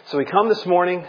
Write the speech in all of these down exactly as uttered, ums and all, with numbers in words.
So we come this morning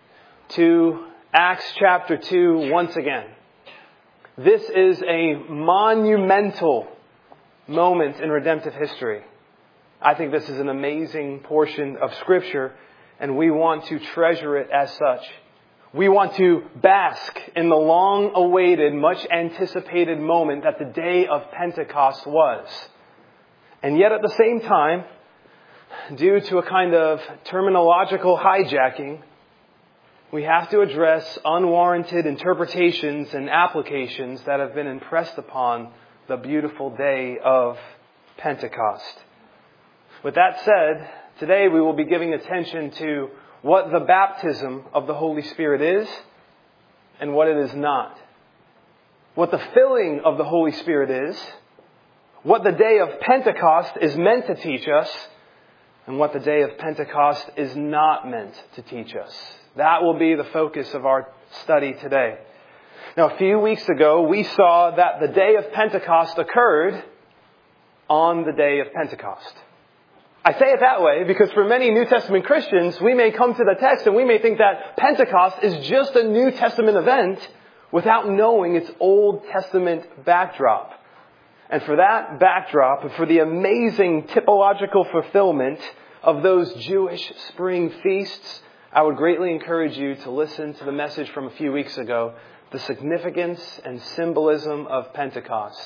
to Acts chapter two once again. This is a monumental moment in redemptive history. I think this is an amazing portion of Scripture, and we want to treasure it as such. We want to bask in the long-awaited, much-anticipated moment that the day of Pentecost was. And yet at the same time, due to a kind of terminological hijacking, we have to address unwarranted interpretations and applications that have been impressed upon the beautiful day of Pentecost. With that said, today we will be giving attention to what the baptism of the Holy Spirit is and what it is not. What the filling of the Holy Spirit is, what the day of Pentecost is meant to teach us, and what the day of Pentecost is not meant to teach us. That will be the focus of our study today. Now, a few weeks ago, we saw that the day of Pentecost occurred on the day of Pentecost. I say it that way because for many New Testament Christians, we may come to the text and we may think that Pentecost is just a New Testament event without knowing its Old Testament backdrop. And for that backdrop, and for the amazing typological fulfillment of those Jewish spring feasts, I would greatly encourage you to listen to the message from a few weeks ago, the significance and symbolism of Pentecost.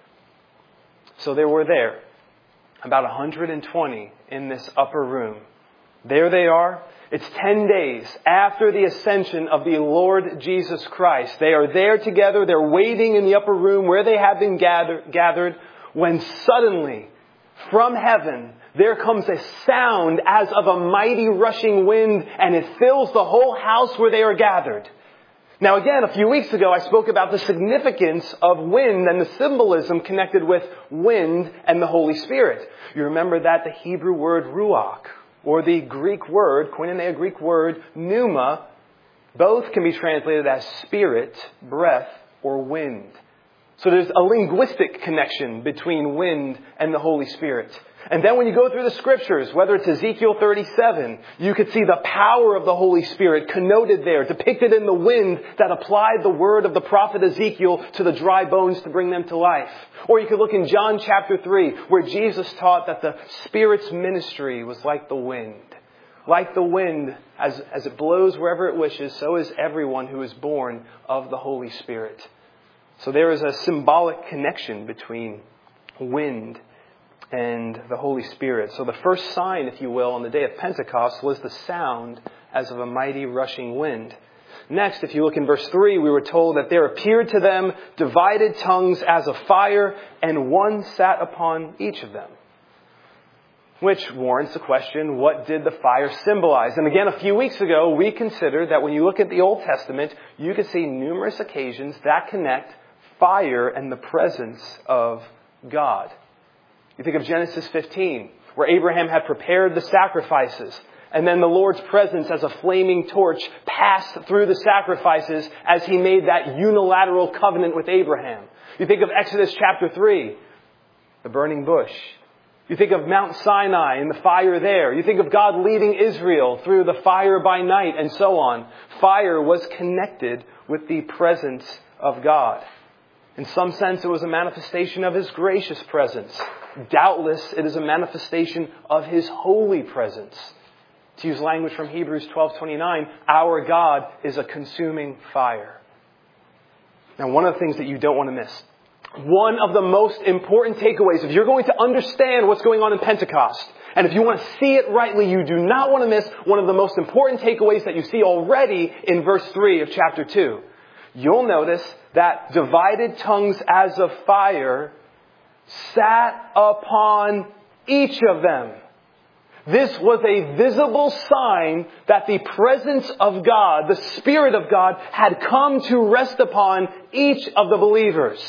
So there were there, about one hundred twenty in this upper room. There they are. It's ten days after the ascension of the Lord Jesus Christ. They are there together. They're waiting in the upper room where they have been gather, gathered when suddenly from heaven there comes a sound as of a mighty rushing wind, and it fills the whole house where they are gathered. Now again, a few weeks ago I spoke about the significance of wind and the symbolism connected with wind and the Holy Spirit. You remember that the Hebrew word ruach, or the Greek word, koinonia Greek word, pneuma, both can be translated as spirit, breath, or wind. So there's a linguistic connection between wind and the Holy Spirit. And then when you go through the Scriptures, whether it's Ezekiel thirty-seven, you could see the power of the Holy Spirit connoted there, depicted in the wind that applied the word of the prophet Ezekiel to the dry bones to bring them to life. Or you could look in John chapter three, where Jesus taught that the Spirit's ministry was like the wind. Like the wind, as, as it blows wherever it wishes, so is everyone who is born of the Holy Spirit. So there is a symbolic connection between wind and the Holy Spirit. So the first sign, if you will, on the day of Pentecost was the sound as of a mighty rushing wind. Next, if you look in verse three, we were told that there appeared to them divided tongues as of fire, and one sat upon each of them. Which warrants the question, what did the fire symbolize? And again, a few weeks ago, we considered that when you look at the Old Testament, you can see numerous occasions that connect fire and the presence of God. You think of Genesis fifteen, where Abraham had prepared the sacrifices, and then the Lord's presence as a flaming torch passed through the sacrifices as he made that unilateral covenant with Abraham. You think of Exodus chapter three, the burning bush. You think of Mount Sinai and the fire there. You think of God leading Israel through the fire by night and so on. Fire was connected with the presence of God. In some sense, it was a manifestation of His gracious presence. Doubtless, it is a manifestation of His holy presence. To use language from Hebrews twelve twenty-nine, our God is a consuming fire. Now, one of the things that you don't want to miss, one of the most important takeaways, if you're going to understand what's going on in Pentecost, and if you want to see it rightly, you do not want to miss one of the most important takeaways that you see already in verse three of chapter two. You'll notice that divided tongues as of fire sat upon each of them. This was a visible sign that the presence of God, the Spirit of God, had come to rest upon each of the believers.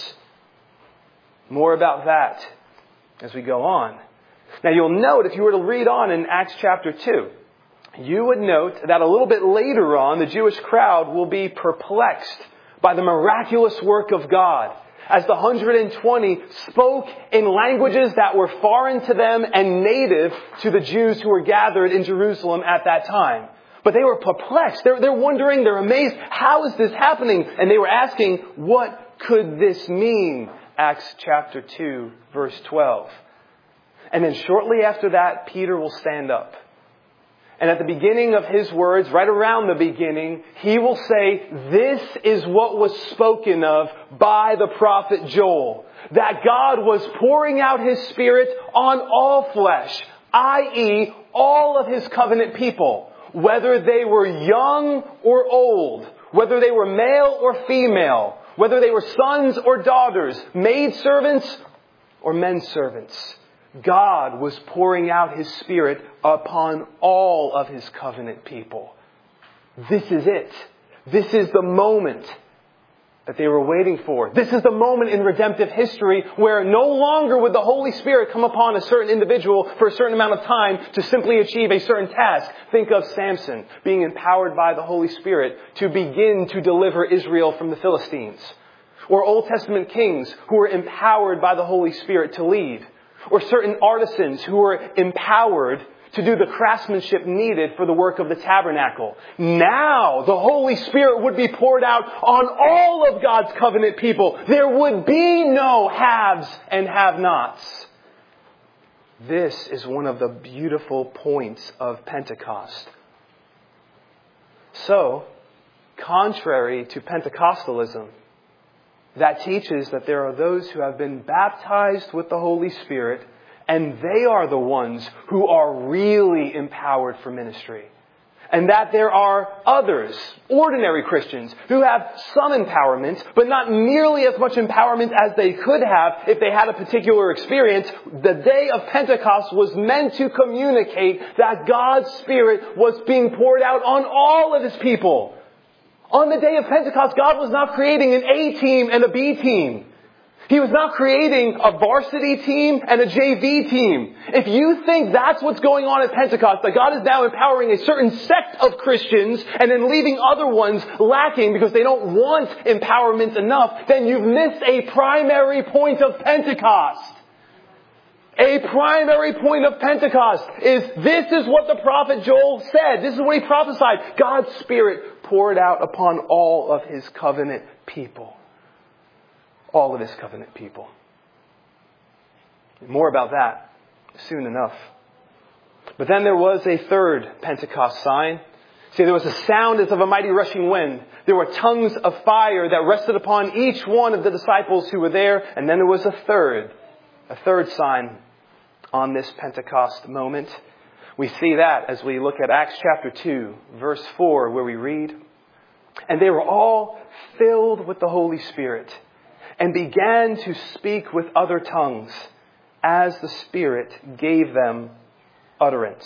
More about that as we go on. Now you'll note, if you were to read on in Acts chapter two, you would note that a little bit later on, the Jewish crowd will be perplexed by the miraculous work of God, as the one hundred twenty spoke in languages that were foreign to them and native to the Jews who were gathered in Jerusalem at that time. But they were perplexed. They're, they're wondering, they're amazed. How is this happening? And they were asking, what could this mean? Acts chapter two, verse twelve. And then shortly after that, Peter will stand up. And at the beginning of his words, right around the beginning, he will say, this is what was spoken of by the prophet Joel. That God was pouring out His Spirit on all flesh, that is all of His covenant people. Whether they were young or old, whether they were male or female, whether they were sons or daughters, maidservants or men servants. God was pouring out His Spirit upon all of His covenant people. This is it. This is the moment that they were waiting for. This is the moment in redemptive history where no longer would the Holy Spirit come upon a certain individual for a certain amount of time to simply achieve a certain task. Think of Samson being empowered by the Holy Spirit to begin to deliver Israel from the Philistines. Or Old Testament kings who were empowered by the Holy Spirit to lead. Or certain artisans who were empowered to do the craftsmanship needed for the work of the tabernacle. Now the Holy Spirit would be poured out on all of God's covenant people. There would be no haves and have-nots. This is one of the beautiful points of Pentecost. So, contrary to Pentecostalism, that teaches that there are those who have been baptized with the Holy Spirit, and they are the ones who are really empowered for ministry. And that there are others, ordinary Christians, who have some empowerment, but not nearly as much empowerment as they could have if they had a particular experience. The day of Pentecost was meant to communicate that God's Spirit was being poured out on all of His people. On the day of Pentecost, God was not creating an A team and a B team. He was not creating a varsity team and a J V team. If you think that's what's going on at Pentecost, that God is now empowering a certain sect of Christians and then leaving other ones lacking because they don't want empowerment enough, then you've missed a primary point of Pentecost. A primary point of Pentecost is this is what the prophet Joel said. This is what he prophesied. God's Spirit poured out upon all of His covenant people. All of His covenant people. More about that soon enough. But then there was a third Pentecost sign. See, there was a sound as of a mighty rushing wind. There were tongues of fire that rested upon each one of the disciples who were there. And then there was a third, a third sign on this Pentecost moment. We see that as we look at Acts chapter two, verse four, where we read, and they were all filled with the Holy Spirit and began to speak with other tongues as the Spirit gave them utterance.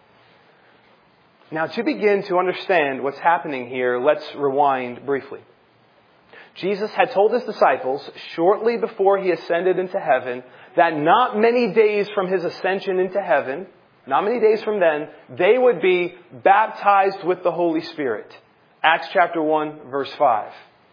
Now, to begin to understand what's happening here, let's rewind briefly. Jesus had told His disciples shortly before He ascended into heaven that not many days from His ascension into heaven, not many days from then, they would be baptized with the Holy Spirit. Acts chapter one, verse five.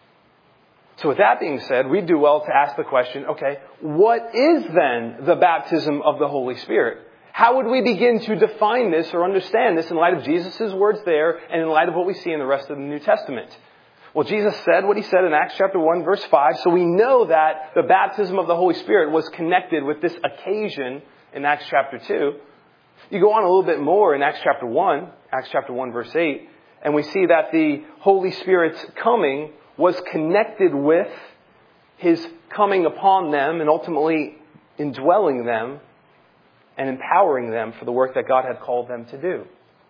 So with that being said, we do well to ask the question, okay, what is then the baptism of the Holy Spirit? How would we begin to define this or understand this in light of Jesus' words there and in light of what we see in the rest of the New Testament? Well, Jesus said what He said in Acts chapter one, verse five, so we know that the baptism of the Holy Spirit was connected with this occasion in Acts chapter two. You go on a little bit more in Acts chapter one, Acts chapter one, verse eight, and we see that the Holy Spirit's coming was connected with His coming upon them and ultimately indwelling them and empowering them for the work that God had called them to do.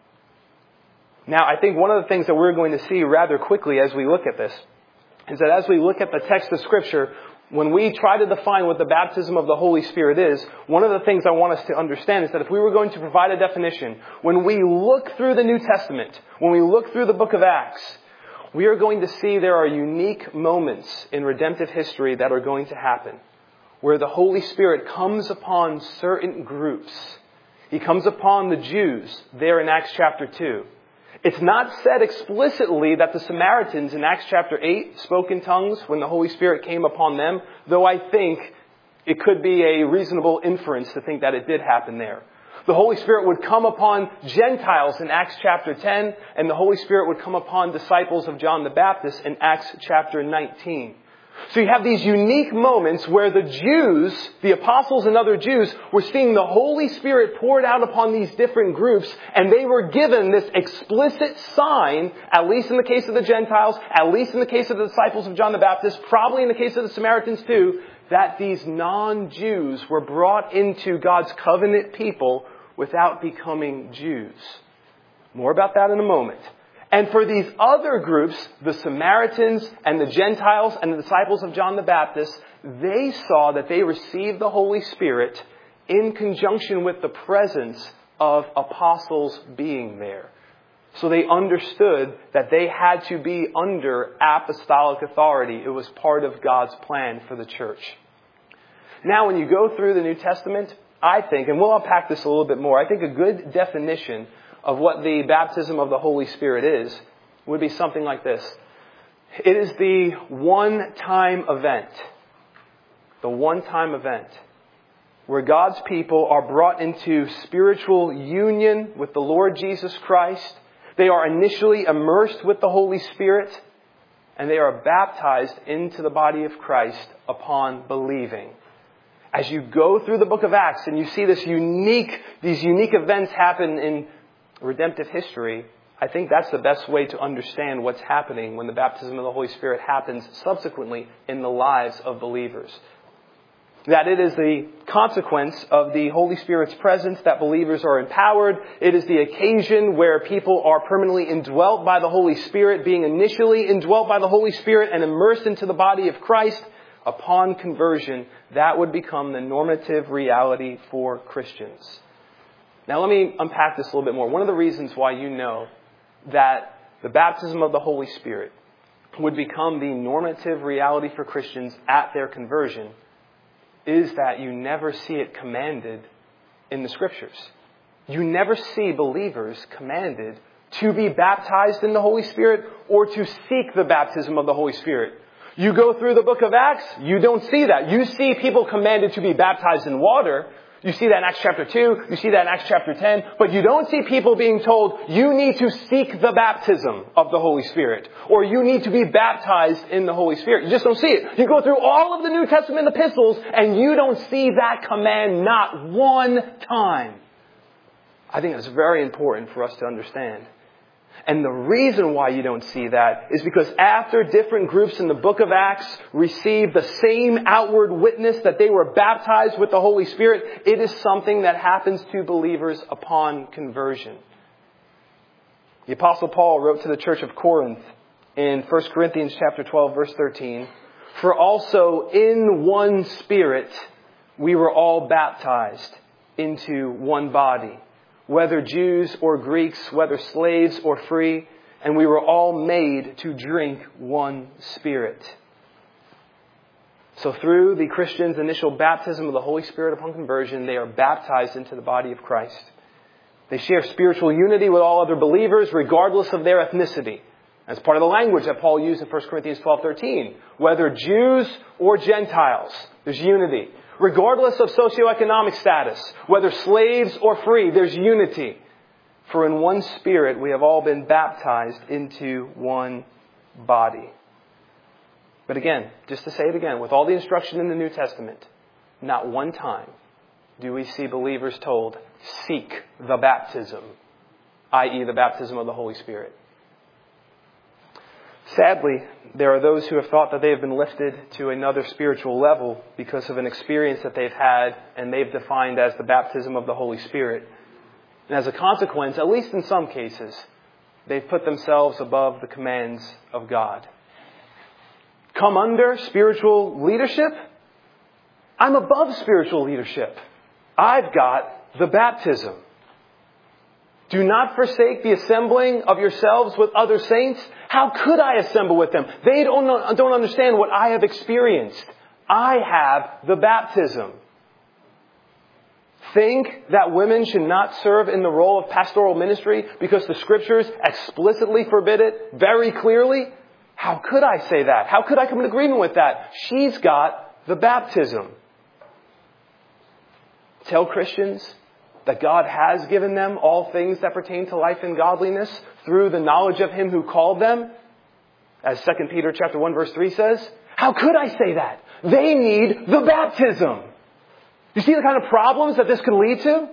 Now, I think one of the things that we're going to see rather quickly as we look at this is that as we look at the text of Scripture, when we try to define what the baptism of the Holy Spirit is, one of the things I want us to understand is that if we were going to provide a definition, when we look through the New Testament, when we look through the book of Acts, we are going to see there are unique moments in redemptive history that are going to happen where the Holy Spirit comes upon certain groups. He comes upon the Jews there in Acts chapter two. It's not said explicitly that the Samaritans in Acts chapter eight spoke in tongues when the Holy Spirit came upon them, though I think it could be a reasonable inference to think that it did happen there. The Holy Spirit would come upon Gentiles in Acts chapter ten, and the Holy Spirit would come upon disciples of John the Baptist in Acts chapter nineteen. So you have these unique moments where the Jews, the apostles and other Jews, were seeing the Holy Spirit poured out upon these different groups, and they were given this explicit sign, at least in the case of the Gentiles, at least in the case of the disciples of John the Baptist, probably in the case of the Samaritans too, that these non-Jews were brought into God's covenant people without becoming Jews. More about that in a moment. And for these other groups, the Samaritans and the Gentiles and the disciples of John the Baptist, they saw that they received the Holy Spirit in conjunction with the presence of apostles being there. So they understood that they had to be under apostolic authority. It was part of God's plan for the church. Now, when you go through the New Testament, I think, and we'll unpack this a little bit more, I think a good definition of what the baptism of the Holy Spirit is would be something like this. It is the one-time event. The one-time event where God's people are brought into spiritual union with the Lord Jesus Christ. They are initially immersed with the Holy Spirit, and they are baptized into the body of Christ upon believing. As you go through the book of Acts and you see this unique, these unique events happen in redemptive history, I think that's the best way to understand what's happening when the baptism of the Holy Spirit happens subsequently in the lives of believers. That it is the consequence of the Holy Spirit's presence that believers are empowered. It is the occasion where people are permanently indwelt by the Holy Spirit, being initially indwelt by the Holy Spirit and immersed into the body of Christ. Upon conversion, that would become the normative reality for Christians. Now let me unpack this a little bit more. One of the reasons why you know that the baptism of the Holy Spirit would become the normative reality for Christians at their conversion is that you never see it commanded in the Scriptures. You never see believers commanded to be baptized in the Holy Spirit or to seek the baptism of the Holy Spirit. You go through the book of Acts, you don't see that. You see people commanded to be baptized in water. You see that in Acts chapter two, you see that in Acts chapter ten, but you don't see people being told, you need to seek the baptism of the Holy Spirit, or you need to be baptized in the Holy Spirit. You just don't see it. You go through all of the New Testament epistles, and you don't see that command not one time. I think it's very important for us to understand. And the reason why you don't see that is because after different groups in the book of Acts received the same outward witness that they were baptized with the Holy Spirit, it is something that happens to believers upon conversion. The Apostle Paul wrote to the church of Corinth in First Corinthians chapter twelve, verse thirteen, "For also in one Spirit we were all baptized into one body, whether Jews or Greeks, whether slaves or free, and we were all made to drink one Spirit." So through the Christian's initial baptism of the Holy Spirit upon conversion, they are baptized into the body of Christ. They share spiritual unity with all other believers, regardless of their ethnicity. That's part of the language that Paul used in First Corinthians twelve thirteen. Whether Jews or Gentiles, there's unity. Regardless of socioeconomic status, whether slaves or free, there's unity. For in one Spirit we have all been baptized into one body. But again, just to say it again, with all the instruction in the New Testament, not one time do we see believers told, seek the baptism, that is the baptism of the Holy Spirit. Sadly, there are those who have thought that they have been lifted to another spiritual level because of an experience that they've had and they've defined as the baptism of the Holy Spirit. And as a consequence, at least in some cases, they've put themselves above the commands of God. Come under spiritual leadership? I'm above spiritual leadership. I've got the baptism. Do not forsake the assembling of yourselves with other saints. How could I assemble with them? They don't, don't understand what I have experienced. I have the baptism. Think that women should not serve in the role of pastoral ministry because the Scriptures explicitly forbid it very clearly? How could I say that? How could I come in agreement with that? She's got the baptism. Tell Christians that God has given them all things that pertain to life and godliness through the knowledge of Him who called them. As Second Peter chapter one verse three says, how could I say that? They need the baptism. You see the kind of problems that this could lead to?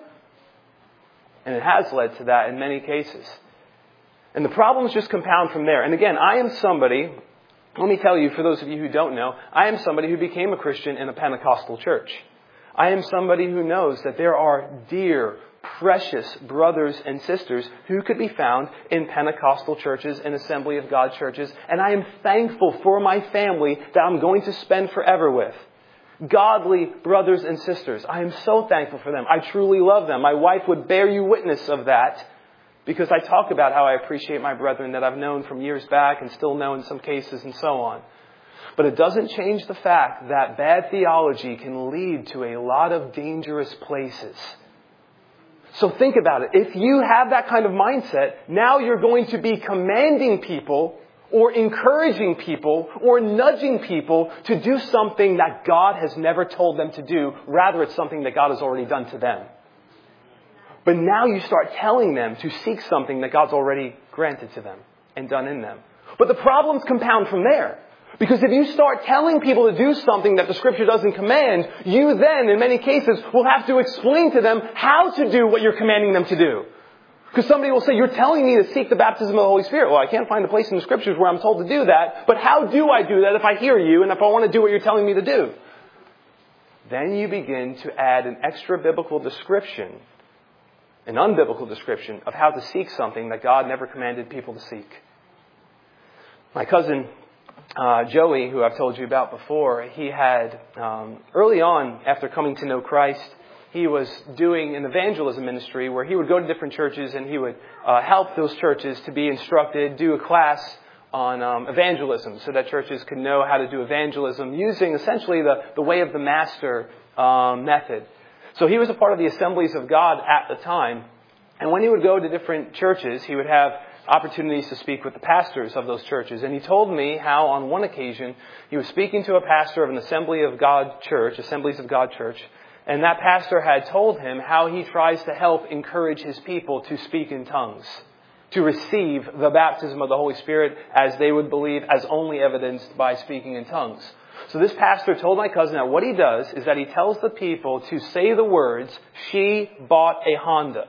And it has led to that in many cases. And the problems just compound from there. And again, I am somebody, let me tell you, for those of you who don't know, I am somebody who became a Christian in a Pentecostal church. I am somebody who knows that there are dear, precious brothers and sisters who could be found in Pentecostal churches and Assembly of God churches. And I am thankful for my family that I'm going to spend forever with. Godly brothers and sisters. I am so thankful for them. I truly love them. My wife would bear you witness of that, because I talk about how I appreciate my brethren that I've known from years back and still know in some cases and so on. But it doesn't change the fact that bad theology can lead to a lot of dangerous places. So think about it. If you have that kind of mindset, now you're going to be commanding people or encouraging people or nudging people to do something that God has never told them to do. Rather, it's something that God has already done to them. But now you start telling them to seek something that God's already granted to them and done in them. But the problems compound from there. Because if you start telling people to do something that the Scripture doesn't command, you then, in many cases, will have to explain to them how to do what you're commanding them to do. Because somebody will say, you're telling me to seek the baptism of the Holy Spirit. Well, I can't find a place in the Scriptures where I'm told to do that. But how do I do that if I hear you and if I want to do what you're telling me to do? Then you begin to add an extra biblical description, an unbiblical description of how to seek something that God never commanded people to seek. My cousin uh, Joey, who I've told you about before, he had, um, early on after coming to know Christ, he was doing an evangelism ministry where he would go to different churches and he would uh, help those churches to be instructed, do a class on um, evangelism so that churches could know how to do evangelism using essentially the, the way of the master um, method. So he was a part of the Assemblies of God at the time. And when he would go to different churches, he would have opportunities to speak with the pastors of those churches. And he told me how on one occasion he was speaking to a pastor of an Assembly of God church, Assemblies of God church, and that pastor had told him how he tries to help encourage his people to speak in tongues, to receive the baptism of the Holy Spirit as they would believe, as only evidenced by speaking in tongues. So this pastor told my cousin that what he does is that he tells the people to say the words, "She bought a Honda,"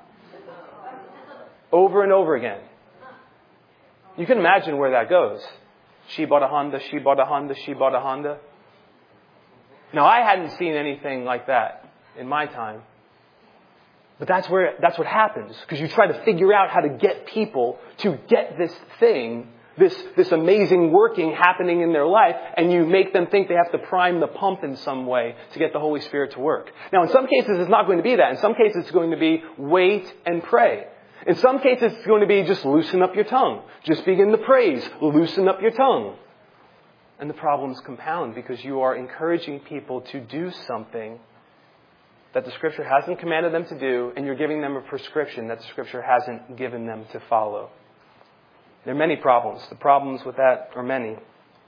over and over again. You can imagine where that goes. She bought a Honda, she bought a Honda, she bought a Honda. Now, I hadn't seen anything like that in my time. But that's where that's what happens. Because you try to figure out how to get people to get this thing, this, this amazing working happening in their life, and you make them think they have to prime the pump in some way to get the Holy Spirit to work. Now, in some cases, it's not going to be that. In some cases, it's going to be wait and pray. In some cases, it's going to be just loosen up your tongue. Just begin to praise. Loosen up your tongue. And the problems compound because you are encouraging people to do something that the Scripture hasn't commanded them to do, and you're giving them a prescription that the Scripture hasn't given them to follow. There are many problems. The problems with that are many.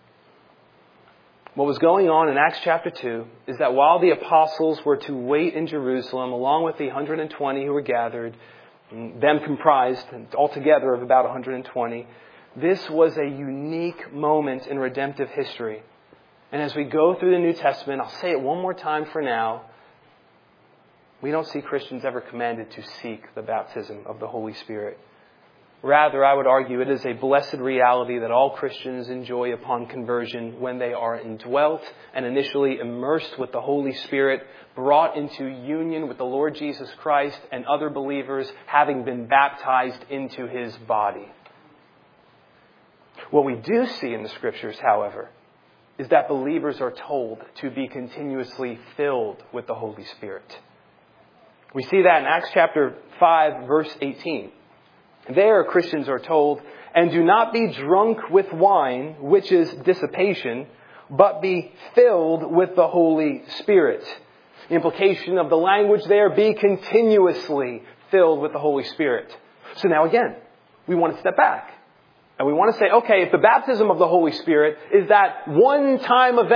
What was going on in Acts chapter two is that while the apostles were to wait in Jerusalem, along with the one hundred twenty who were gathered, them comprised altogether of about one hundred twenty, this was a unique moment in redemptive history. And as we go through the New Testament, I'll say it one more time for now, we don't see Christians ever commanded to seek the baptism of the Holy Spirit. Rather, I would argue it is a blessed reality that all Christians enjoy upon conversion when they are indwelt and initially immersed with the Holy Spirit, brought into union with the Lord Jesus Christ and other believers, having been baptized into His body. What we do see in the Scriptures, however, is that believers are told to be continuously filled with the Holy Spirit. We see that in Acts chapter five, verse eighteen. There, Christians are told, "And do not be drunk with wine, which is dissipation, but be filled with the Holy Spirit." The implication of the language there, be continuously filled with the Holy Spirit. So now again, we want to step back. And we want to say, okay, if the baptism of the Holy Spirit is that one-time event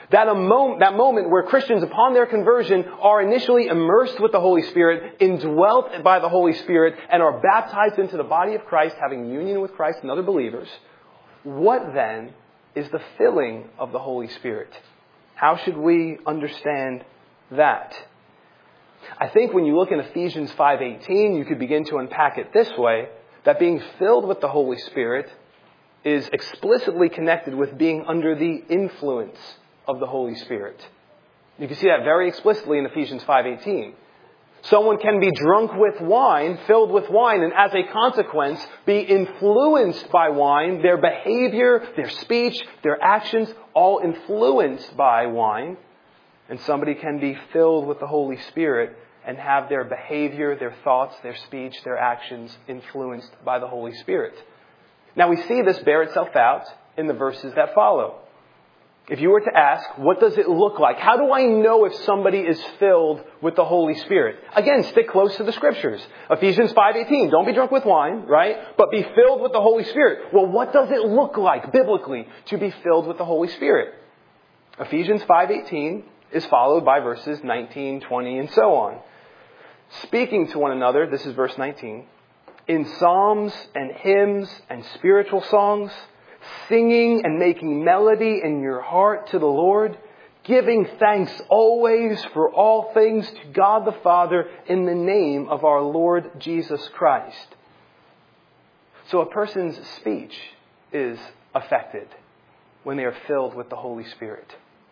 That, a moment, that moment where Christians, upon their conversion, are initially immersed with the Holy Spirit, indwelt by the Holy Spirit, and are baptized into the body of Christ, having union with Christ and other believers. What then is the filling of the Holy Spirit? How should we understand that? I think when you look in Ephesians five eighteen, you could begin to unpack it this way, that being filled with the Holy Spirit is explicitly connected with being under the influence of the Holy Spirit. You can see that very explicitly in Ephesians five eighteen. Someone can be drunk with wine, filled with wine, and as a consequence be influenced by wine, their behavior, their speech, their actions, all influenced by wine. And somebody can be filled with the Holy Spirit and have their behavior, their thoughts, their speech, their actions influenced by the Holy Spirit. Now we see this bear itself out in the verses that follow. If you were to ask, what does it look like? How do I know if somebody is filled with the Holy Spirit? Again, stick close to the Scriptures. Ephesians five eighteen, don't be drunk with wine, right? But be filled with the Holy Spirit. Well, what does it look like biblically to be filled with the Holy Spirit? Ephesians five eighteen is followed by verses nineteen, twenty, and so on. Speaking to one another, this is verse nineteen, in psalms and hymns and spiritual songs, singing and making melody in your heart to the Lord, giving thanks always for all things to God the Father in the name of our Lord Jesus Christ. So a person's speech is affected when they are filled with the Holy Spirit.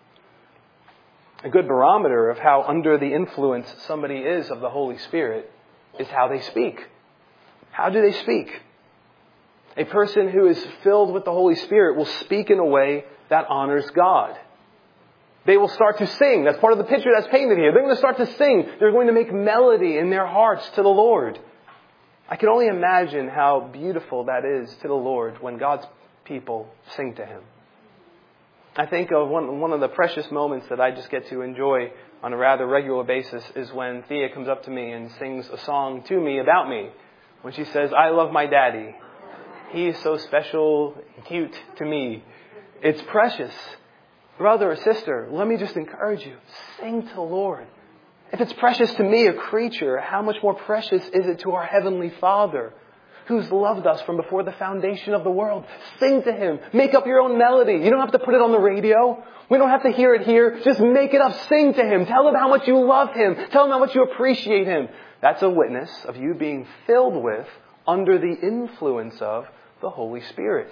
A good barometer of how under the influence somebody is of the Holy Spirit is how they speak. How do they speak? A person who is filled with the Holy Spirit will speak in a way that honors God. They will start to sing. That's part of the picture that's painted here. They're going to start to sing. They're going to make melody in their hearts to the Lord. I can only imagine how beautiful that is to the Lord when God's people sing to Him. I think of one, one of the precious moments that I just get to enjoy on a rather regular basis is when Thea comes up to me and sings a song to me about me. When she says, I love my daddy. He is so special and cute to me. It's precious. Brother or sister, let me just encourage you. Sing to the Lord. If it's precious to me, a creature, how much more precious is it to our Heavenly Father, who's loved us from before the foundation of the world? Sing to Him. Make up your own melody. You don't have to put it on the radio. We don't have to hear it here. Just make it up. Sing to Him. Tell Him how much you love Him. Tell Him how much you appreciate Him. That's a witness of you being filled with, under the influence of, the Holy Spirit.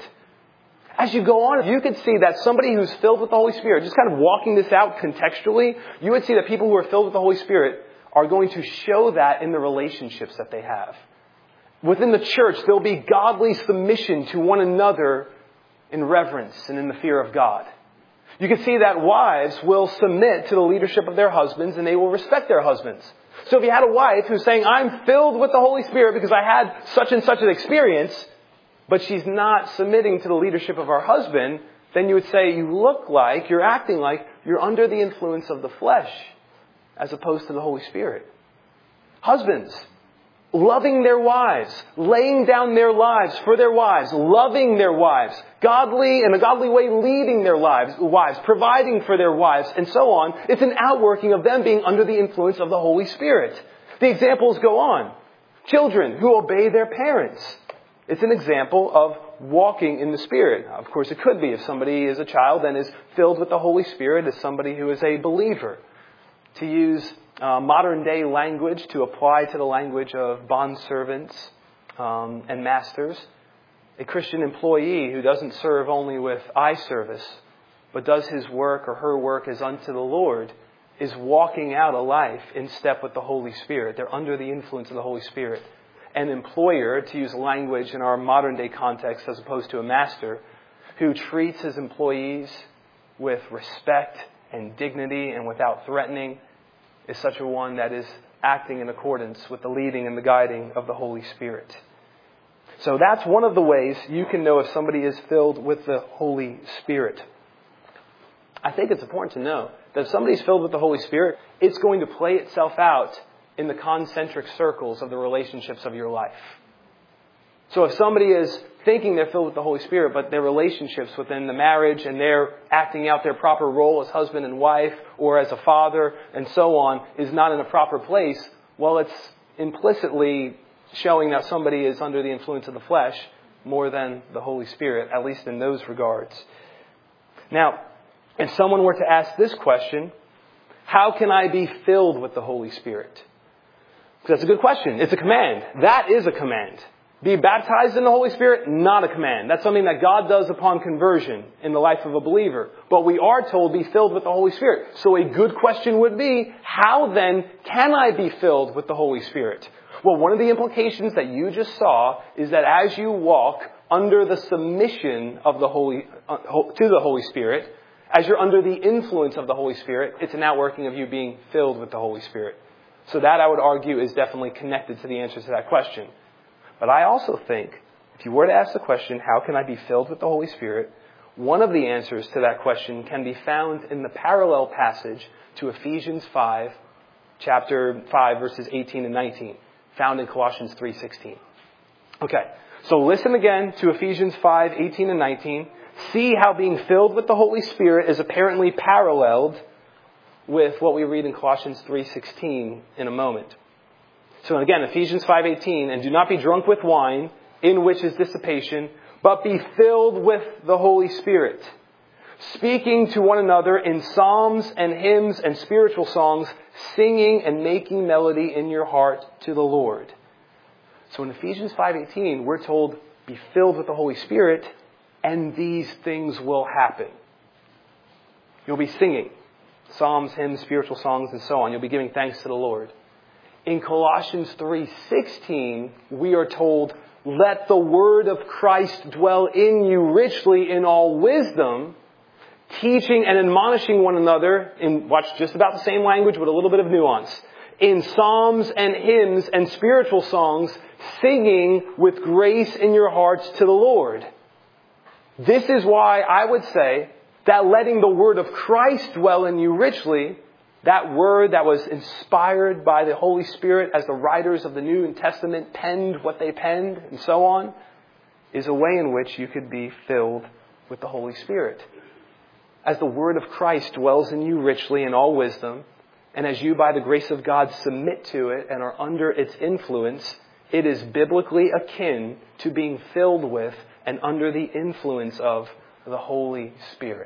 As you go on, you could see that somebody who's filled with the Holy Spirit, just kind of walking this out contextually, you would see that people who are filled with the Holy Spirit are going to show that in the relationships that they have. Within the church, there'll be godly submission to one another in reverence and in the fear of God. You can see that wives will submit to the leadership of their husbands and they will respect their husbands. So if you had a wife who's saying, I'm filled with the Holy Spirit because I had such and such an experience, but she's not submitting to the leadership of her husband, then you would say you look like, you're acting like you're under the influence of the flesh as opposed to the Holy Spirit. Husbands, loving their wives, laying down their lives for their wives, loving their wives, godly, in a godly way, leading their lives, wives, providing for their wives, and so on. It's an outworking of them being under the influence of the Holy Spirit. The examples go on. Children who obey their parents. It's an example of walking in the Spirit. Of course, it could be if somebody is a child and is filled with the Holy Spirit as somebody who is a believer. To use uh, modern day language to apply to the language of bondservants um, and masters, a Christian employee who doesn't serve only with eye service, but does his work or her work as unto the Lord, is walking out a life in step with the Holy Spirit. They're under the influence of the Holy Spirit. An employer, to use language in our modern day context as opposed to a master, who treats his employees with respect and dignity and without threatening, is such a one that is acting in accordance with the leading and the guiding of the Holy Spirit. So that's one of the ways you can know if somebody is filled with the Holy Spirit. I think it's important to know that if somebody is filled with the Holy Spirit, it's going to play itself out in the concentric circles of the relationships of your life. So if somebody is thinking they're filled with the Holy Spirit, but their relationships within the marriage and their acting out their proper role as husband and wife or as a father and so on is not in a proper place, well, it's implicitly showing that somebody is under the influence of the flesh more than the Holy Spirit, at least in those regards. Now, if someone were to ask this question, how can I be filled with the Holy Spirit? Because that's a good question. It's a command. That is a command. Be baptized in the Holy Spirit, not a command. That's something that God does upon conversion in the life of a believer. But we are told be filled with the Holy Spirit. So a good question would be, how then can I be filled with the Holy Spirit? Well, one of the implications that you just saw is that as you walk under the submission of the Holy, uh, to the Holy Spirit, as you're under the influence of the Holy Spirit, it's an outworking of you being filled with the Holy Spirit. So that, I would argue, is definitely connected to the answer to that question. But I also think, if you were to ask the question, how can I be filled with the Holy Spirit? One of the answers to that question can be found in the parallel passage to Ephesians five, chapter five, verses eighteen and nineteen, found in Colossians three sixteen. Okay, so listen again to Ephesians five, eighteen and nineteen. See how being filled with the Holy Spirit is apparently paralleled with what we read in Colossians three sixteen in a moment. So again, Ephesians five eighteen, and do not be drunk with wine, in which is dissipation, but be filled with the Holy Spirit, speaking to one another in psalms and hymns and spiritual songs, singing and making melody in your heart to the Lord. So in Ephesians five eighteen, we're told, be filled with the Holy Spirit, and these things will happen. You'll be singing psalms, hymns, spiritual songs, and so on. You'll be giving thanks to the Lord. In Colossians three sixteen, we are told, let the word of Christ dwell in you richly in all wisdom, teaching and admonishing one another in, watch, just about the same language with a little bit of nuance, in psalms and hymns and spiritual songs, singing with grace in your hearts to the Lord. This is why I would say that letting the word of Christ dwell in you richly, that word that was inspired by the Holy Spirit as the writers of the New Testament penned what they penned and so on, is a way in which you could be filled with the Holy Spirit. As the word of Christ dwells in you richly in all wisdom, and as you by the grace of God submit to it and are under its influence, it is biblically akin to being filled with and under the influence of the Holy Spirit.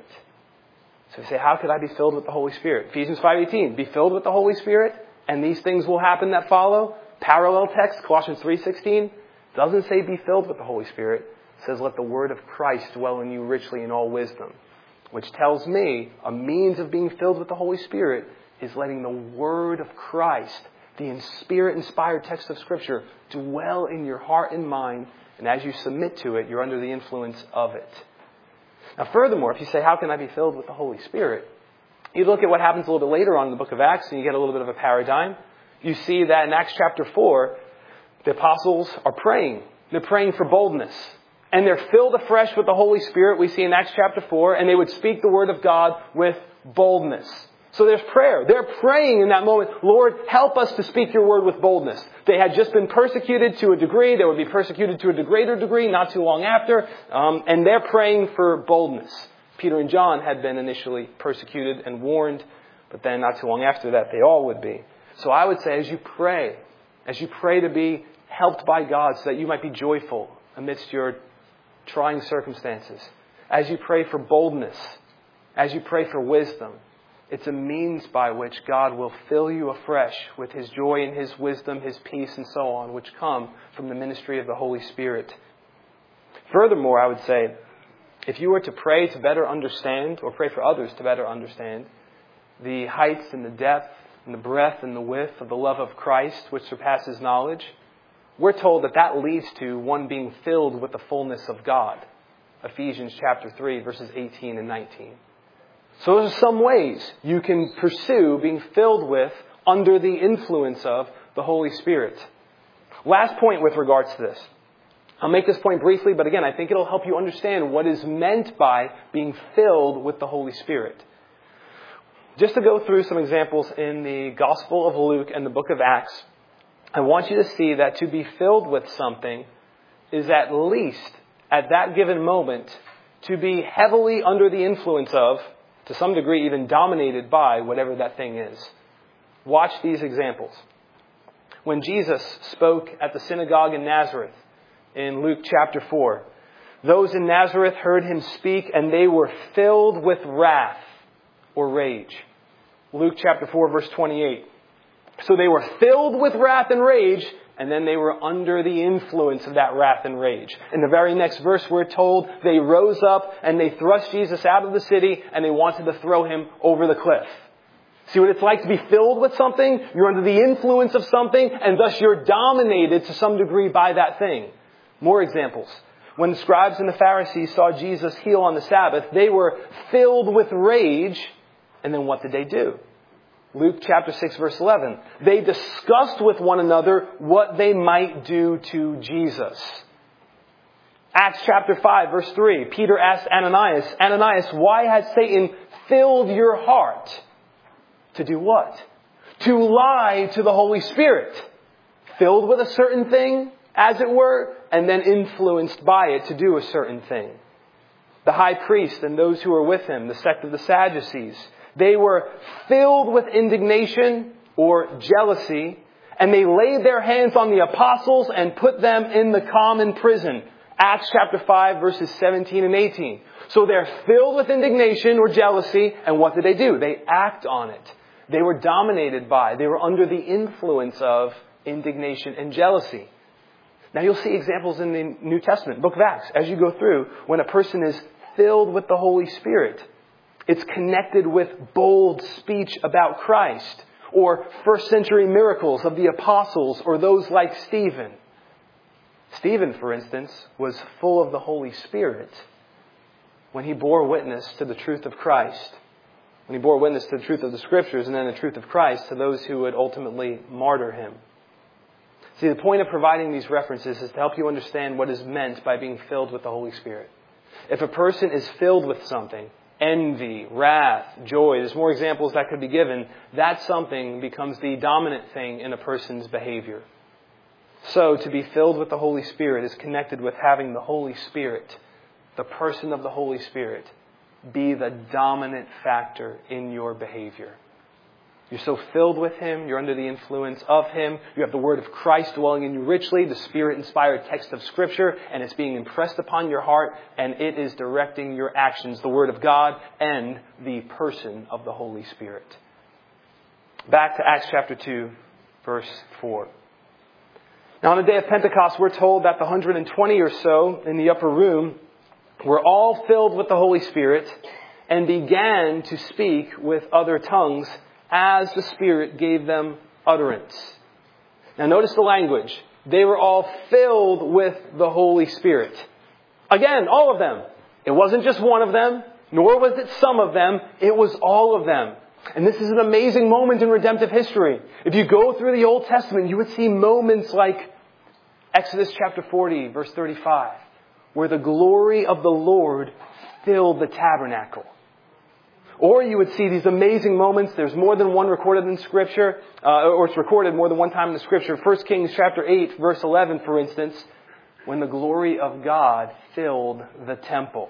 So you say, how could I be filled with the Holy Spirit? Ephesians five eighteen, be filled with the Holy Spirit, and these things will happen that follow. Parallel text, Colossians three sixteen, doesn't say be filled with the Holy Spirit. It says, let the word of Christ dwell in you richly in all wisdom. Which tells me a means of being filled with the Holy Spirit is letting the word of Christ, the Spirit-inspired text of Scripture, dwell in your heart and mind. And as you submit to it, you're under the influence of it. Now, furthermore, if you say, how can I be filled with the Holy Spirit? You look at what happens a little bit later on in the book of Acts, and you get a little bit of a paradigm. You see that in Acts chapter four, the apostles are praying. They're praying for boldness. And they're filled afresh with the Holy Spirit, we see in Acts chapter four, and they would speak the word of God with boldness. So there's prayer. They're praying in that moment, Lord, help us to speak your word with boldness. They had just been persecuted to a degree. They would be persecuted to a greater degree not too long after. Um, and they're praying for boldness. Peter and John had been initially persecuted and warned, but then not too long after that, they all would be. So I would say as you pray, as you pray to be helped by God so that you might be joyful amidst your trying circumstances, as you pray for boldness, as you pray for wisdom, it's a means by which God will fill you afresh with His joy and His wisdom, His peace, and so on, which come from the ministry of the Holy Spirit. Furthermore, I would say, if you were to pray to better understand, or pray for others to better understand, the heights and the depth and the breadth and the width of the love of Christ, which surpasses knowledge, we're told that that leads to one being filled with the fullness of God. Ephesians chapter three, verses eighteen and nineteen. So those are some ways you can pursue being filled with, under the influence of, the Holy Spirit. Last point with regards to this. I'll make this point briefly, but again, I think it'll help you understand what is meant by being filled with the Holy Spirit. Just to go through some examples in the Gospel of Luke and the book of Acts, I want you to see that to be filled with something is at least at that given moment to be heavily under the influence of, to some degree even dominated by, whatever that thing is. Watch these examples. When Jesus spoke at the synagogue in Nazareth, in Luke chapter four, those in Nazareth heard him speak, and they were filled with wrath or rage. Luke chapter four, verse twenty-eight. So they were filled with wrath and rage, and then they were under the influence of that wrath and rage. In the very next verse, we're told they rose up and they thrust Jesus out of the city, and they wanted to throw him over the cliff. See what it's like to be filled with something? You're under the influence of something, and thus you're dominated to some degree by that thing. More examples. When the scribes and the Pharisees saw Jesus heal on the Sabbath, they were filled with rage. And then what did they do? Luke chapter six, verse eleven. They discussed with one another what they might do to Jesus. Acts chapter five, verse three. Peter asked Ananias, Ananias, why has Satan filled your heart? To do what? To lie to the Holy Spirit. Filled with a certain thing, as it were, and then influenced by it to do a certain thing. The high priest and those who were with him, the sect of the Sadducees, they were filled with indignation or jealousy, and they laid their hands on the apostles and put them in the common prison. Acts chapter five, verses seventeen and eighteen. So they're filled with indignation or jealousy, and what did they do? They act on it. They were dominated by, they were under the influence of indignation and jealousy. Now you'll see examples in the New Testament, Book of Acts, as you go through, when a person is filled with the Holy Spirit. It's connected with bold speech about Christ, or first century miracles of the apostles, or those like Stephen. Stephen, for instance, was full of the Holy Spirit when he bore witness to the truth of Christ. When he bore witness to the truth of the Scriptures and then the truth of Christ to those who would ultimately martyr him. See, the point of providing these references is to help you understand what is meant by being filled with the Holy Spirit. If a person is filled with something, envy, wrath, joy, there's more examples that could be given, that something becomes the dominant thing in a person's behavior. So, to be filled with the Holy Spirit is connected with having the Holy Spirit, the person of the Holy Spirit, be the dominant factor in your behavior. You're so filled with Him, you're under the influence of Him, you have the Word of Christ dwelling in you richly, the Spirit-inspired text of Scripture, and it's being impressed upon your heart, and it is directing your actions, the Word of God and the person of the Holy Spirit. Back to Acts chapter two, verse four. Now on the day of Pentecost, we're told that the one hundred twenty or so in the upper room were all filled with the Holy Spirit and began to speak with other tongues as the Spirit gave them utterance. Now notice the language. They were all filled with the Holy Spirit. Again, all of them. It wasn't just one of them, nor was it some of them. It was all of them. And this is an amazing moment in redemptive history. If you go through the Old Testament, you would see moments like Exodus chapter forty, verse thirty-five, where the glory of the Lord filled the tabernacle. Or you would see these amazing moments. There's more than one recorded in Scripture, uh, or it's recorded more than one time in the Scripture. First Kings chapter eight, verse eleven, for instance, when the glory of God filled the temple.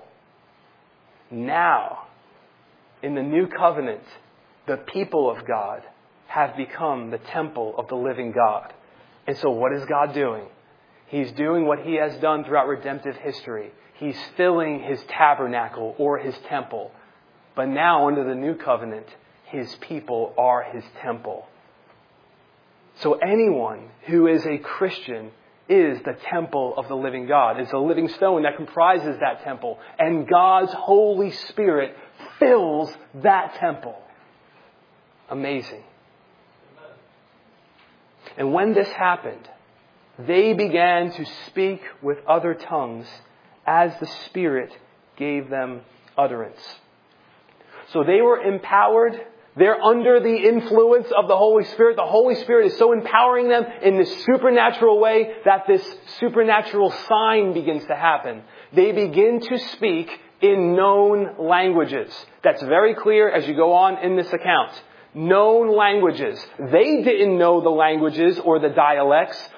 Now, in the new covenant, the people of God have become the temple of the living God. And so what is God doing? He's doing what He has done throughout redemptive history. He's filling His tabernacle or His temple. But now, under the new covenant, His people are His temple. So anyone who is a Christian is the temple of the living God. It's a living stone that comprises that temple. And God's Holy Spirit fills that temple. Amazing. And when this happened, they began to speak with other tongues as the Spirit gave them utterance. So they were empowered. They're under the influence of the Holy Spirit. The Holy Spirit is so empowering them in this supernatural way that this supernatural sign begins to happen. They begin to speak in known languages. That's very clear as you go on in this account. Known languages. They didn't know the languages or the dialects,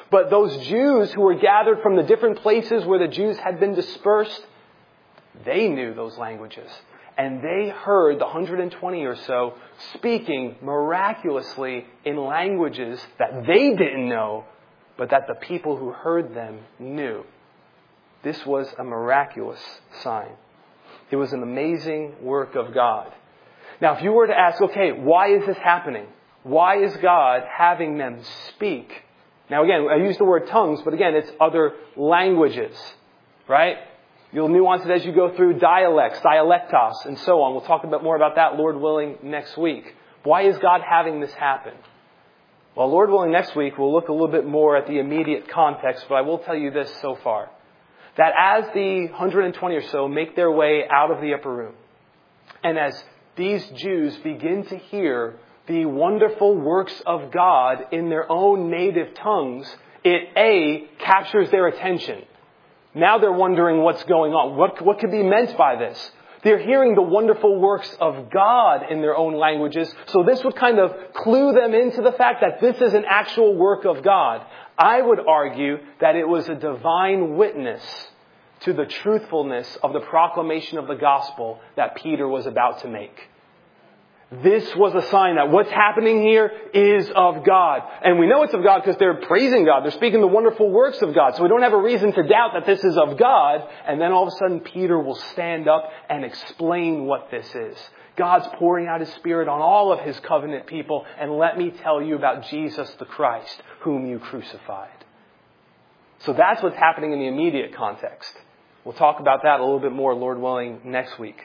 But those Jews who were gathered from the different places where the Jews had been dispersed, they knew those languages. And they heard the one hundred twenty or so speaking miraculously in languages that they didn't know, but that the people who heard them knew. This was a miraculous sign. It was an amazing work of God. Now, if you were to ask, okay, why is this happening? Why is God having them speak? Now, again, I use the word tongues, but again, it's other languages, right? You'll nuance it as you go through dialects, dialectos, and so on. We'll talk a bit more about that, Lord willing, next week. Why is God having this happen? Well, Lord willing, next week we'll look a little bit more at the immediate context, but I will tell you this so far. That as the one hundred twenty or so make their way out of the upper room, and as these Jews begin to hear the wonderful works of God in their own native tongues, it A, captures their attention. Now they're wondering what's going on. What, what could be meant by this? They're hearing the wonderful works of God in their own languages. So this would kind of clue them into the fact that this is an actual work of God. I would argue that it was a divine witness to the truthfulness of the proclamation of the gospel that Peter was about to make. This was a sign that what's happening here is of God. And we know it's of God because they're praising God. They're speaking the wonderful works of God. So we don't have a reason to doubt that this is of God. And then all of a sudden Peter will stand up and explain what this is. God's pouring out His Spirit on all of His covenant people. And let me tell you about Jesus the Christ, whom you crucified. So that's what's happening in the immediate context. We'll talk about that a little bit more, Lord willing, next week.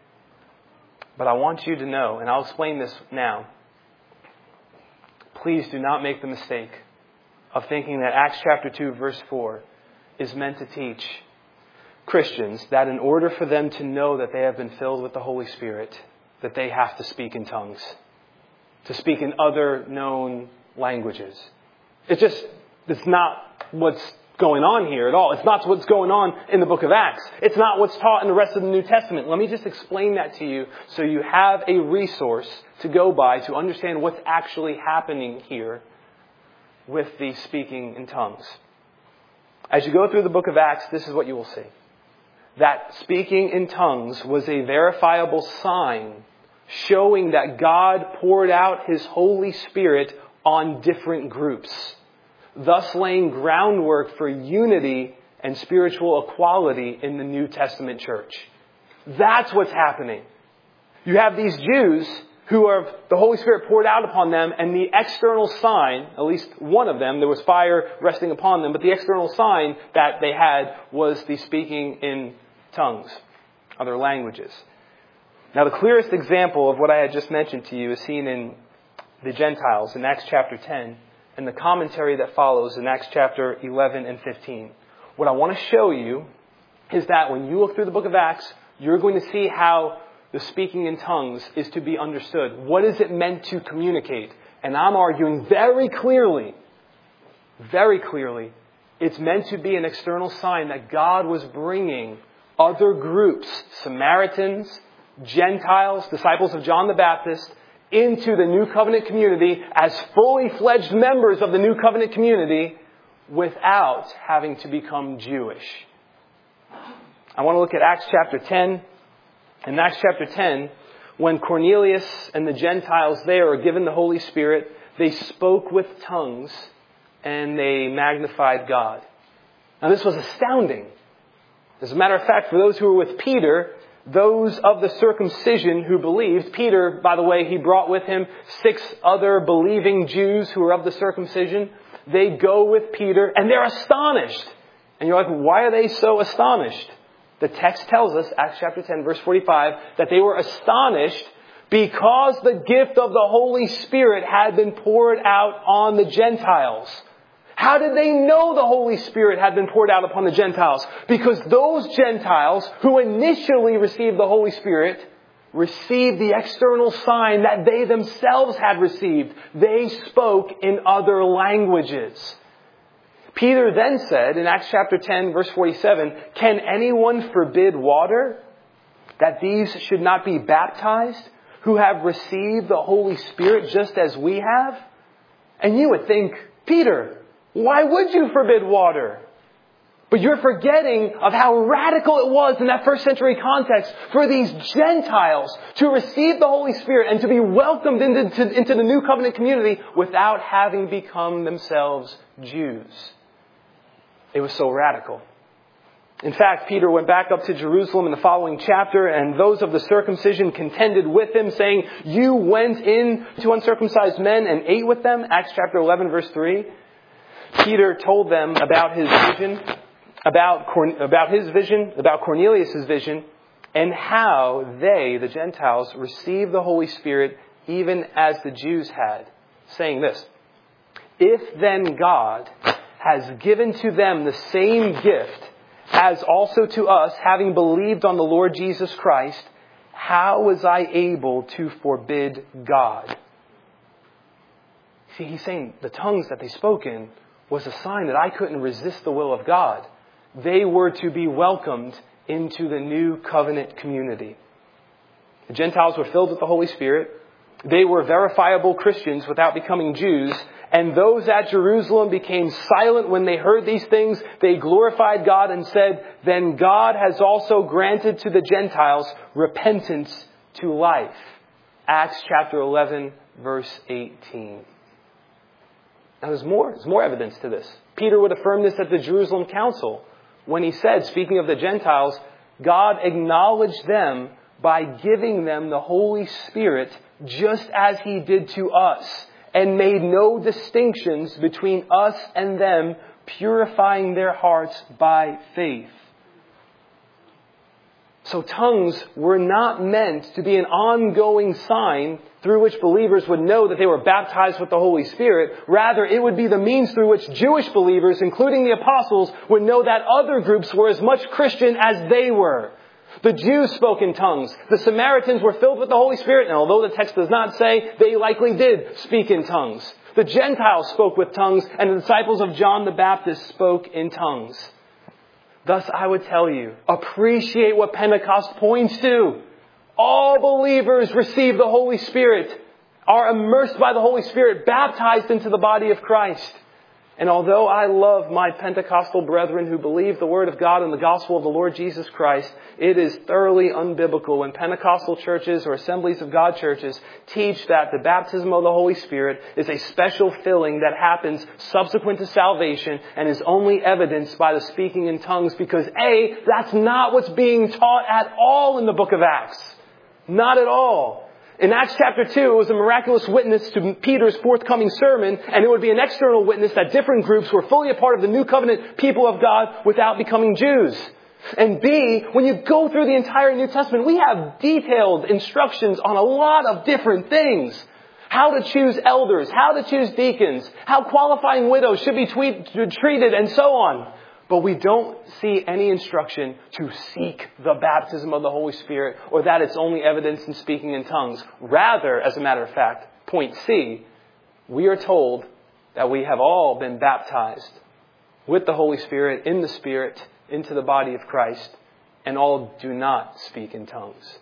But I want you to know, and I'll explain this now, please do not make the mistake of thinking that Acts chapter two, verse four is meant to teach Christians that in order for them to know that they have been filled with the Holy Spirit, that they have to speak in tongues, to speak in other known languages. It's just, it's not what's going on here at all. It's not what's going on in the book of Acts. It's not what's taught in the rest of the New Testament. Let me just explain that to you so you have a resource to go by to understand what's actually happening here with the speaking in tongues. As you go through the book of Acts, this is what you will see. That speaking in tongues was a verifiable sign showing that God poured out His Holy Spirit on different groups, thus laying groundwork for unity and spiritual equality in the New Testament church. That's what's happening. You have these Jews who are, the Holy Spirit poured out upon them, and the external sign, at least one of them, there was fire resting upon them, but the external sign that they had was the speaking in tongues, other languages. Now, the clearest example of what I had just mentioned to you is seen in the Gentiles in Acts chapter ten. And the commentary that follows in Acts chapter eleven and fifteen. What I want to show you is that when you look through the book of Acts, you're going to see how the speaking in tongues is to be understood. What is it meant to communicate? And I'm arguing very clearly, very clearly, it's meant to be an external sign that God was bringing other groups, Samaritans, Gentiles, disciples of John the Baptist, into the New Covenant community as fully fledged members of the New Covenant community without having to become Jewish. I want to look at Acts chapter ten. In Acts chapter ten, when Cornelius and the Gentiles there are given the Holy Spirit, they spoke with tongues and they magnified God. Now this was astounding. As a matter of fact, for those who were with Peter, those of the circumcision who believed, Peter, by the way, he brought with him six other believing Jews who were of the circumcision. They go with Peter and they're astonished. And you're like, why are they so astonished? The text tells us, Acts chapter ten, verse forty-five, that they were astonished because the gift of the Holy Spirit had been poured out on the Gentiles. How did they know the Holy Spirit had been poured out upon the Gentiles? Because those Gentiles who initially received the Holy Spirit received the external sign that they themselves had received. They spoke in other languages. Peter then said in Acts chapter ten, verse forty-seven, "Can anyone forbid water that these should not be baptized who have received the Holy Spirit just as we have?" And you would think, Peter, Why would you forbid water? But you're forgetting of how radical it was in that first century context for these Gentiles to receive the Holy Spirit and to be welcomed into, to, into the new covenant community without having become themselves Jews. It was so radical. In fact, Peter went back up to Jerusalem in the following chapter, and those of the circumcision contended with him, saying, "You went in to uncircumcised men and ate with them." Acts chapter eleven, verse three. Peter told them about his vision, about, about his vision, about Cornelius' vision, and how they, the Gentiles, received the Holy Spirit even as the Jews had, saying this, "If then God has given to them the same gift as also to us, having believed on the Lord Jesus Christ, how was I able to forbid God?" See, he's saying the tongues that they spoke in was a sign that I couldn't resist the will of God. They were to be welcomed into the new covenant community. The Gentiles were filled with the Holy Spirit. They were verifiable Christians without becoming Jews. And those at Jerusalem became silent when they heard these things. They glorified God and said, "Then God has also granted to the Gentiles repentance to life." Acts chapter eleven, verse eighteen. Now there's more. There's more evidence to this. Peter would affirm this at the Jerusalem Council when he said, speaking of the Gentiles, God acknowledged them by giving them the Holy Spirit just as He did to us, and made no distinctions between us and them, purifying their hearts by faith. So tongues were not meant to be an ongoing sign through which believers would know that they were baptized with the Holy Spirit. Rather, it would be the means through which Jewish believers, including the apostles, would know that other groups were as much Christian as they were. The Jews spoke in tongues. The Samaritans were filled with the Holy Spirit. And although the text does not say, they likely did speak in tongues. The Gentiles spoke with tongues, and the disciples of John the Baptist spoke in tongues. Thus, I would tell you, appreciate what Pentecost points to. All believers receive the Holy Spirit, are immersed by the Holy Spirit, baptized into the body of Christ. And although I love my Pentecostal brethren who believe the Word of God and the gospel of the Lord Jesus Christ, it is thoroughly unbiblical when Pentecostal churches or Assemblies of God churches teach that the baptism of the Holy Spirit is a special filling that happens subsequent to salvation and is only evidenced by the speaking in tongues, because A, that's not what's being taught at all in the book of Acts. Not at all. In Acts chapter two, it was a miraculous witness to Peter's forthcoming sermon, and it would be an external witness that different groups were fully a part of the new covenant people of God without becoming Jews. And B, when you go through the entire New Testament, we have detailed instructions on a lot of different things. How to choose elders, how to choose deacons, how qualifying widows should be tweet, treated, and so on. But we don't see any instruction to seek the baptism of the Holy Spirit, or that it's only evidenced in speaking in tongues. Rather, as a matter of fact, point C, we are told that we have all been baptized with the Holy Spirit, in the Spirit, into the body of Christ, and all do not speak in tongues.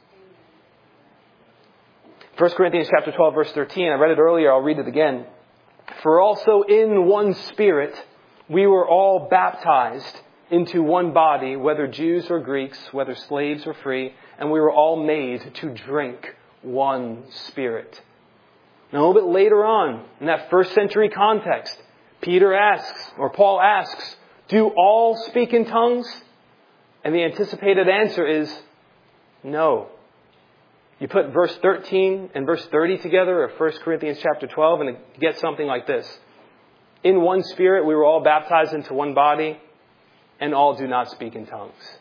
First Corinthians chapter twelve, verse thirteen, I read it earlier, I'll read it again. "For also in one Spirit we were all baptized into one body, whether Jews or Greeks, whether slaves or free, and we were all made to drink one Spirit." Now, a little bit later on, in that first century context, Peter asks, or Paul asks, "Do all speak in tongues?" And the anticipated answer is no. You put verse thirteen and verse thirty together of First Corinthians chapter twelve, and it gets something like this. "In one Spirit we were all baptized into one body, and all do not speak in tongues."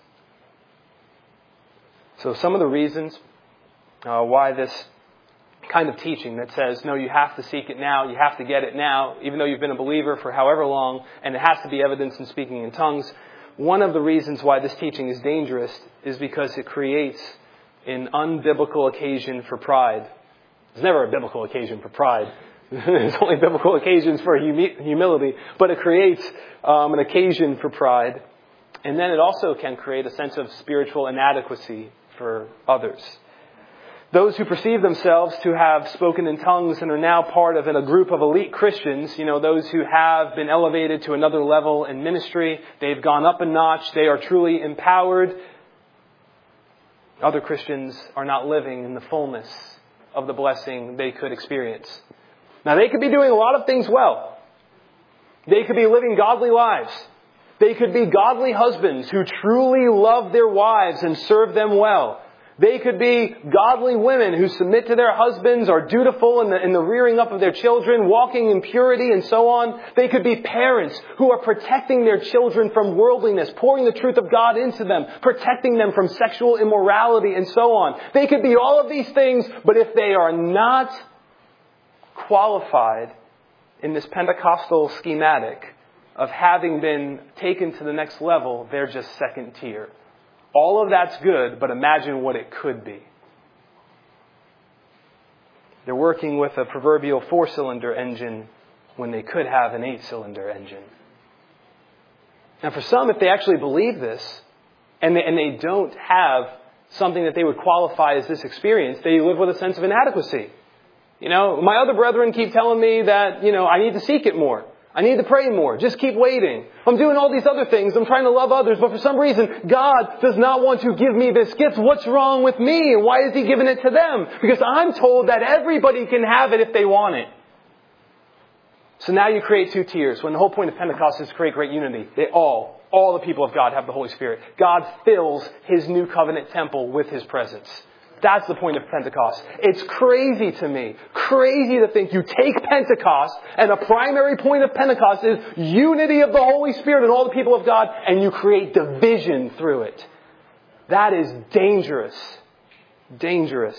So some of the reasons uh, why this kind of teaching that says, no, you have to seek it now, you have to get it now, even though you've been a believer for however long, and it has to be evidenced in speaking in tongues, one of the reasons why this teaching is dangerous is because it creates an unbiblical occasion for pride. There's never a biblical occasion for pride. There's only biblical occasions for humi- humility, but it creates um, an occasion for pride. And then it also can create a sense of spiritual inadequacy for others. Those who perceive themselves to have spoken in tongues and are now part of a group of elite Christians, you know, those who have been elevated to another level in ministry, they've gone up a notch, they are truly empowered. Other Christians are not living in the fullness of the blessing they could experience. Now, they could be doing a lot of things well. They could be living godly lives. They could be godly husbands who truly love their wives and serve them well. They could be godly women who submit to their husbands, are dutiful in the, in the rearing up of their children, walking in purity and so on. They could be parents who are protecting their children from worldliness, pouring the truth of God into them, protecting them from sexual immorality and so on. They could be all of these things, but if they are not qualified in this Pentecostal schematic of having been taken to the next level, they're just second tier. All of that's good, but imagine what it could be. They're working with a proverbial four-cylinder engine when they could have an eight-cylinder engine. Now, for some, if they actually believe this, and they, and they don't have something that they would qualify as this experience, they live with a sense of inadequacy. You know, my other brethren keep telling me that, you know, I need to seek it more. I need to pray more. Just keep waiting. I'm doing all these other things. I'm trying to love others. But for some reason, God does not want to give me this gift. What's wrong with me? And why is He giving it to them? Because I'm told that everybody can have it if they want it. So now you create two tiers. When the whole point of Pentecost is to create great unity. They all, all the people of God have the Holy Spirit. God fills His new covenant temple with His presence. That's the point of Pentecost. It's crazy to me, crazy to think you take Pentecost, and a primary point of Pentecost is unity of the Holy Spirit and all the people of God, and you create division through it. That is dangerous. Dangerous.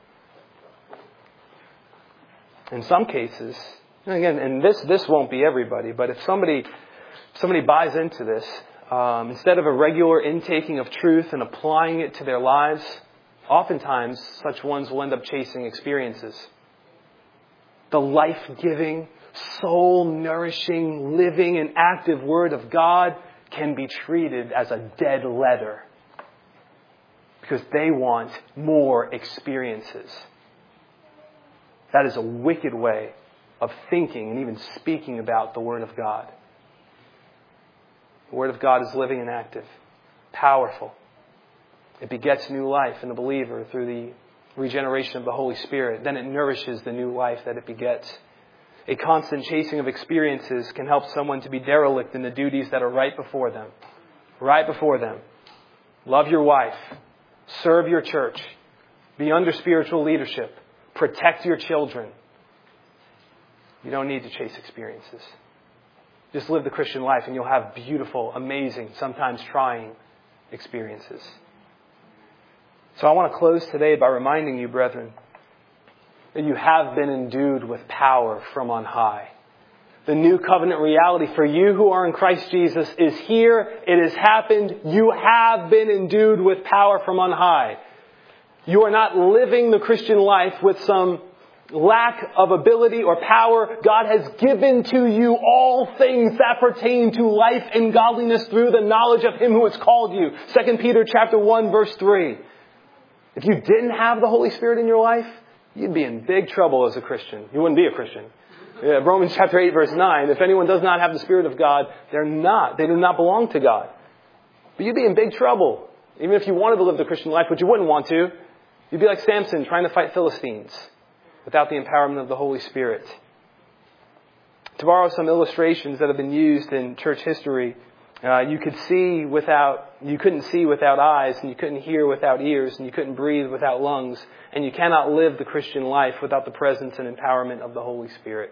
In some cases, and again, and this, this won't be everybody, but if somebody, somebody buys into this, um, instead of a regular intaking of truth and applying it to their lives, oftentimes, such ones will end up chasing experiences. The life-giving, soul-nourishing, living, and active Word of God can be treated as a dead letter because they want more experiences. That is a wicked way of thinking and even speaking about the Word of God. The Word of God is living and active, powerful. It begets new life in the believer through the regeneration of the Holy Spirit. Then it nourishes the new life that it begets. A constant chasing of experiences can help someone to be derelict in the duties that are right before them. Right before them. Love your wife. Serve your church. Be under spiritual leadership. Protect your children. You don't need to chase experiences. Just live the Christian life and you'll have beautiful, amazing, sometimes trying experiences. So I want to close today by reminding you, brethren, that you have been endued with power from on high. The new covenant reality for you who are in Christ Jesus is here. It has happened. You have been endued with power from on high. You are not living the Christian life with some lack of ability or power. God has given to you all things that pertain to life and godliness through the knowledge of Him who has called you. Second Peter chapter one, verse three. If you didn't have the Holy Spirit in your life, you'd be in big trouble as a Christian. You wouldn't be a Christian. Yeah, Romans chapter eight, verse nine. If anyone does not have the Spirit of God, they're not. They do not belong to God. But you'd be in big trouble. Even if you wanted to live the Christian life, but you wouldn't want to. You'd be like Samson trying to fight Philistines without the empowerment of the Holy Spirit. To borrow some illustrations that have been used in church history, Uh, you could see without, you couldn't see without eyes, and you couldn't hear without ears, and you couldn't breathe without lungs, and you cannot live the Christian life without the presence and empowerment of the Holy Spirit.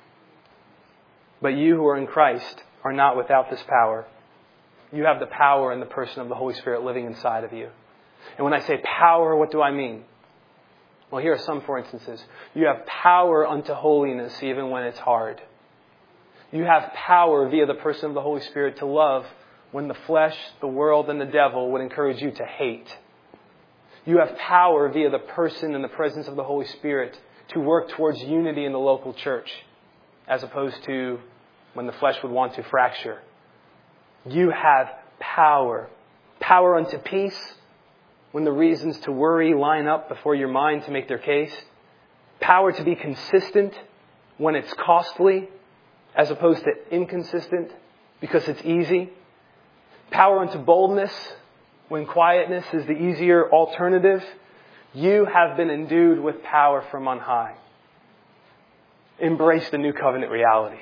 But you who are in Christ are not without this power. You have the power in the person of the Holy Spirit living inside of you. And when I say power, what do I mean? Well, here are some, for instances. You have power unto holiness even when it's hard. You have power via the person of the Holy Spirit to love when the flesh, the world, and the devil would encourage you to hate. You have power via the person and the presence of the Holy Spirit to work towards unity in the local church, as opposed to when the flesh would want to fracture. You have power. Power unto peace. when the reasons to worry line up before your mind to make their case. Power to be consistent when it's costly, as opposed to inconsistent because it's easy. Power unto boldness when quietness is the easier alternative. You have been endued with power from on high. Embrace the new covenant reality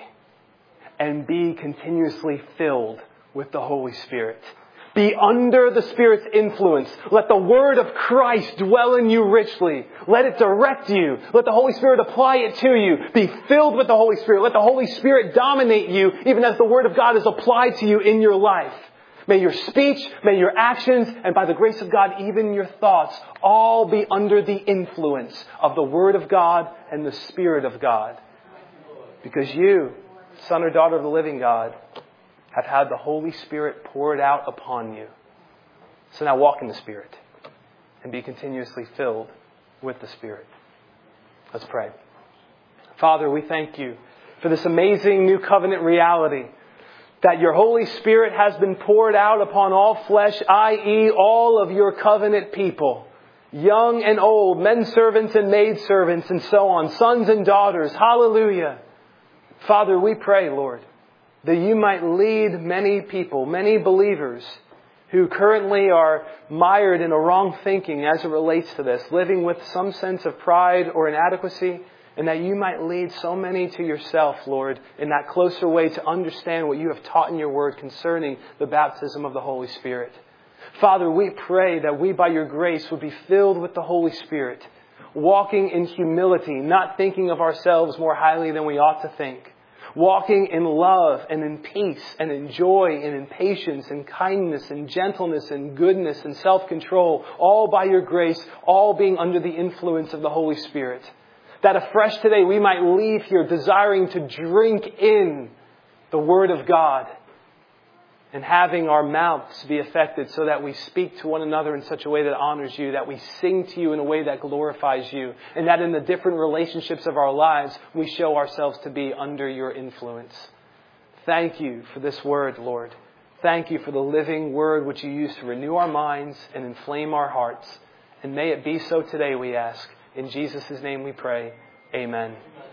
and be continuously filled with the Holy Spirit. Be under the Spirit's influence. Let the Word of Christ dwell in you richly. Let it direct you. Let the Holy Spirit apply it to you. Be filled with the Holy Spirit. Let the Holy Spirit dominate you even as the Word of God is applied to you in your life. May your speech, may your actions, and by the grace of God, even your thoughts, all be under the influence of the Word of God and the Spirit of God. Because you, son or daughter of the living God, have had the Holy Spirit poured out upon you. So now walk in the Spirit and be continuously filled with the Spirit. Let's pray. Father, we thank you for this amazing new covenant reality that your Holy Spirit has been poured out upon all flesh, that is all of your covenant people, young and old, men servants and maid servants and so on, sons and daughters. Hallelujah. Father, we pray, Lord, that you might lead many people, many believers who currently are mired in a wrong thinking as it relates to this, living with some sense of pride or inadequacy, and that you might lead so many to yourself, Lord, in that closer way to understand what you have taught in your word concerning the baptism of the Holy Spirit. Father, we pray that we, by your grace, would be filled with the Holy Spirit, walking in humility, not thinking of ourselves more highly than we ought to think, walking in love and in peace and in joy and in patience and kindness and gentleness and goodness and self-control, all by your grace, all being under the influence of the Holy Spirit. That afresh today we might leave here desiring to drink in the Word of God and having our mouths be affected so that we speak to one another in such a way that honors you, that we sing to you in a way that glorifies you, and that in the different relationships of our lives we show ourselves to be under your influence. Thank you for this word, Lord. Thank you for the living word which you use to renew our minds and inflame our hearts. And may it be so today, we ask. In Jesus' name we pray. Amen.